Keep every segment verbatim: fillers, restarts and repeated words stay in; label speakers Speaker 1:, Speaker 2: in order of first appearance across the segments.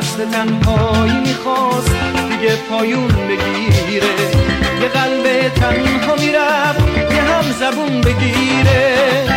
Speaker 1: دست تنهایی میخواست دیگه پایون بگیره، یه قلب تنها میرفت یه هم زبون بگیره.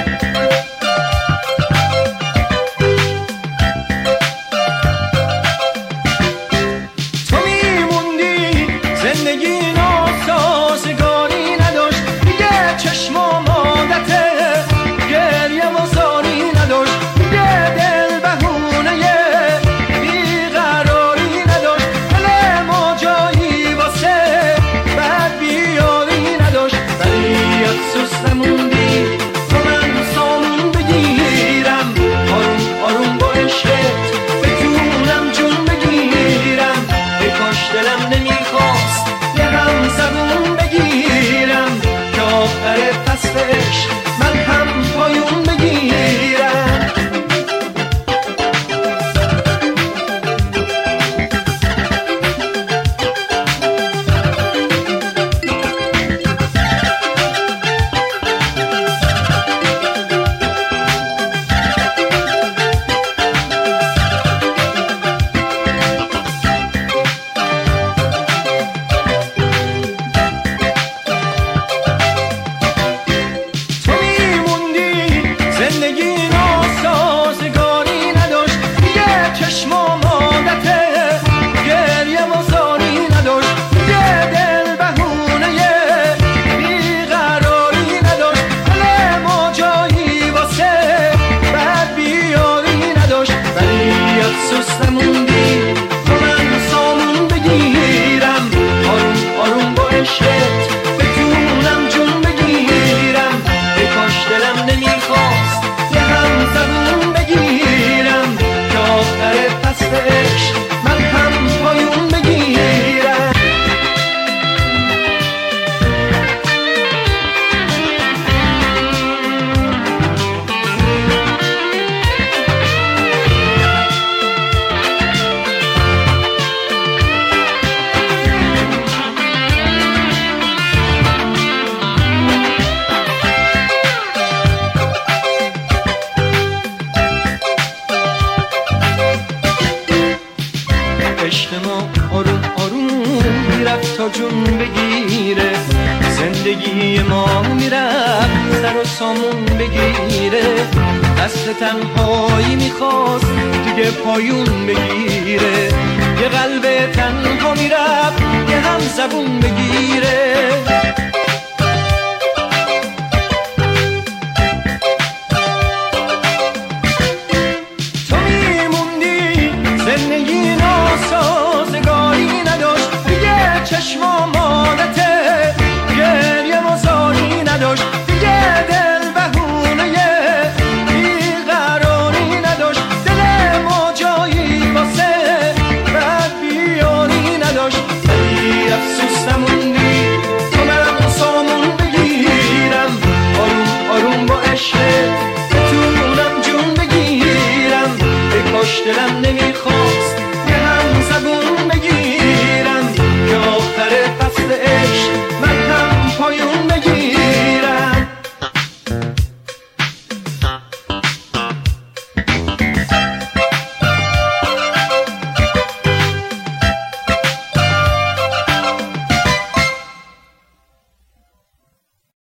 Speaker 1: تو میموندی زندگی ناسازگاری نداشت، دیگه چشم و عادته گریه و زاری نداشت، دیگه دل بهونه بیقراری نداشت، دل ما جایی واسه بد بیاری نداشت. ولی افسوس نموندی تو من سامون بگیرم، آروم آروم با عشقت بتونم جون بگیرم. ای کاش دلم نمیخواست یه هم زبون بگیرم که آخر فصلش من هم پایون بگیرم. عشق ما آروم آروم میرفت تا جون بگیره، زندگی ما میرفت سر و سامون بگیره. دست تنهایی میخواست دیگه پایون بگیره، یه قلب تنها میرفت یه هم زبون بگیره.